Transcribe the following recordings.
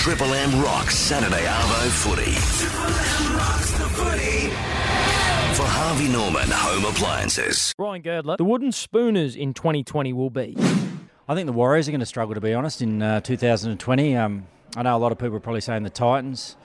Triple M rocks Saturday Arvo footy. Triple M rocks the footy. For Harvey Norman Home Appliances. Ryan Girdler, the Wooden Spooners in 2020 will be. I think the Warriors are going to struggle, to be honest, in 2020. I know a lot of people are probably saying the Titans.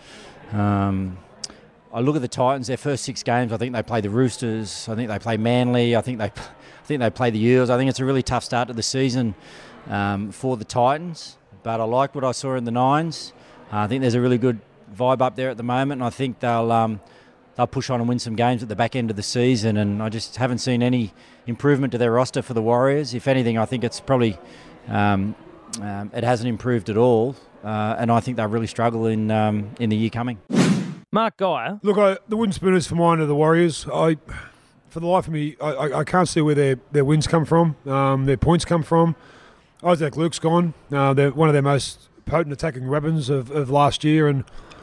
I look at the Titans, their first 6 games, I think they play the Roosters, I think they play Manly, I think they play the Eels. I think it's a really tough start to the season for the Titans, but I like what I saw in the Nines. I think there's a really good vibe up there at the moment, and I think they'll push on and win some games at the back end of the season, and I just haven't seen any improvement to their roster for the Warriors. If anything, I think it's probably it hasn't improved at all, and I think they'll really struggle in the year coming. Mark Geyer. Look, the Wooden Spooners for mine are the Warriors. For the life of me, I can't see where their wins come from, their points come from. Isaac Luke's gone. They're one of their most potent attacking weapons of last year, and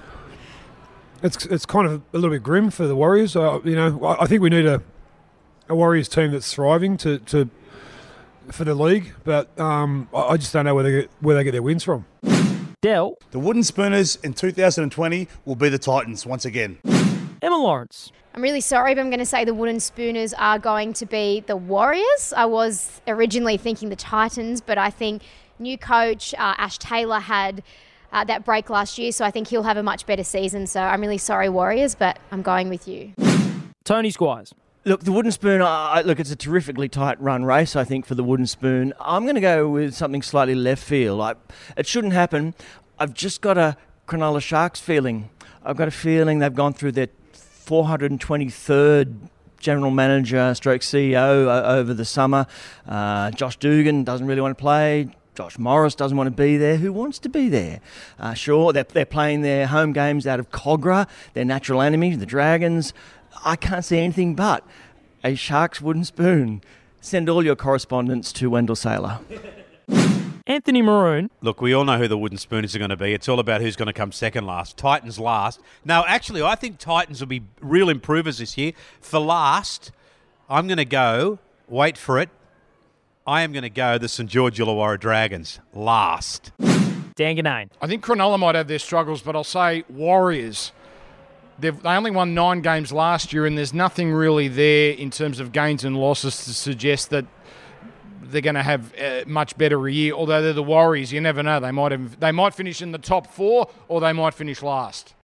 it's kind of a little bit grim for the Warriors. I think we need a Warriors team that's thriving for the league, but I just don't know where they get their wins from. Dell. The Wooden Spooners in 2020 will be the Titans once again. Emma Lawrence. I'm really sorry, but I'm going to say the Wooden Spooners are going to be the Warriors. I was originally thinking the Titans, but I think new coach Ash Taylor had that break last year, so I think he'll have a much better season. So I'm really sorry, Warriors, but I'm going with you. Tony Squires. Look, the Wooden Spoon, it's a terrifically tight run race, I think, for the Wooden Spoon. I'm going to go with something slightly left field. It shouldn't happen. I've just got a Cronulla Sharks feeling. I've got a feeling they've gone through their 423rd general manager stroke CEO over the summer. Josh Dugan doesn't really want to play. Josh Morris doesn't want to be there. Who wants to be there? Sure, they're playing their home games out of Cogra, their natural enemy, the Dragons. I can't see anything but a Sharks Wooden Spoon. Send all your correspondence to Wendell Saylor. Anthony Maroon. Look, we all know who the Wooden Spooners are going to be. It's all about who's going to come second last. Titans last. No, actually, I think Titans will be real improvers this year. For last, I'm going to go, wait for it, I am going to go the St George Illawarra Dragons last. Dan Ganane. I think Cronulla might have their struggles, but I'll say Warriors. They only won 9 games last year, and there's nothing really there in terms of gains and losses to suggest that they're going to have a much better a year. Although they're the Warriors, you never know. They might finish in the top 4, or they might finish last.